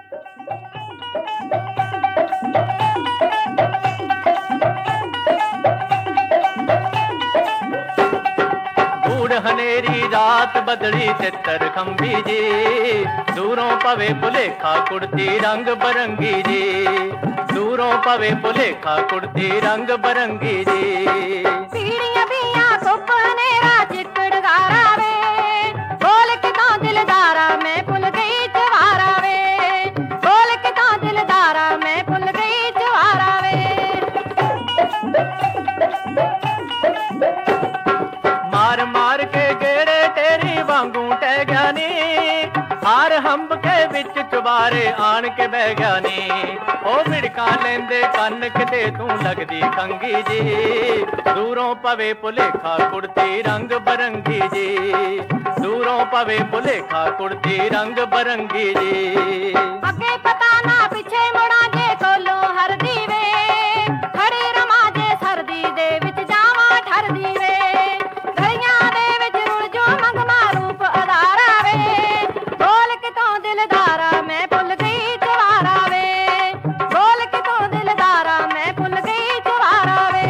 हनेरी रात बदली तितर खंबी जी, दूरों पवे भुलेखा कुड़ती रंग बरंगी जी, दूरों पवे भुलेखा कुड़ती रंग बरंगी जी। पीड़ियां पियां धुप हनेरा चिकड़ गारा वे, बोल के तो दिलदारा मैं भुल गई चवारा वे, बोल के तो दिलदारा मैं भुल गई चवारा वे। मार मार के गेड़े तेरी वांगू टह गया नी, हार हंब के विच चुबारे आन के बह गया नी, ओ विड़का लेंदे कन्न किते तू लगदी खंगी जी, दूरों पवे भुलेखा कुड़ती रंग बरंगी जी, दूरों पवे भुलेखा कुड़ती रंग बरंगी जी। अगे पता ना पिछे मुड़ा जे कोलों हर दीवे, खड़ी रमा जे सर्दी दे विच जावां ठरदी वे, घड़ियां दे विच रुड़ जो मंगमा रूप अदारा वे, बोल के तो दिलदारा मैं भुल गई चवारा वे, बोल के तो दिलदारा मैं भुल गई चवारा वे।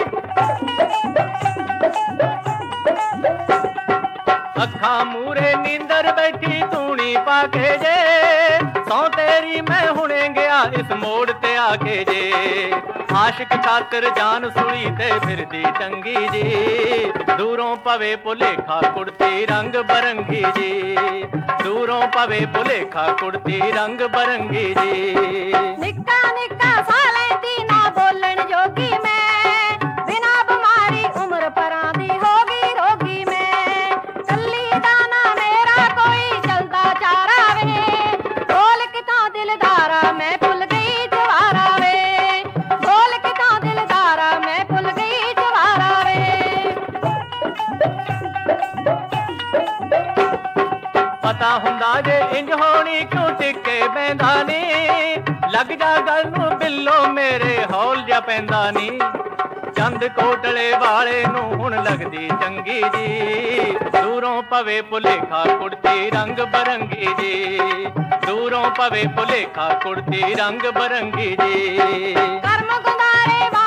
अखा मूरे नींदर बैठी तूनी पाके जे, सौ तेरी मैं हुणे गया इस मोड़ ते आके जे, आशिक खातर जान सुली ते फिरदी चंगी जी, दूरों पवे भुलेखा कुड़ती रंग बरंगी जी, दूरों पवे भुलेखा कुड़ती रंग बरंगी जी। निक्का निक्का साले दी ना बोलन जोगी मैं, बिना बीमारी उम्र परां दी होगी रोगी मैं, कल्ली दाना मेरा कोई चलदा चारा वे, बोल के तो दिलदारा मैं भुल गई जवारा वे, बोल के तो दिलदारा मैं भुल गई जवारा वे। पता हुंदा जे इंज होनी क्यों टिके बैंदा नी, लग जा गल नूं बिल्लो मेरे हौल जा पैंदा नी, चंद कोटले वाले नूं हुण लगदी चंगी जी, दूरों पवे भुलेखा कुड़ती रंग बरंगी जी, दूरों पवे भुलेखा कुड़ती रंग बरंगी जी। कर्म गुंदारे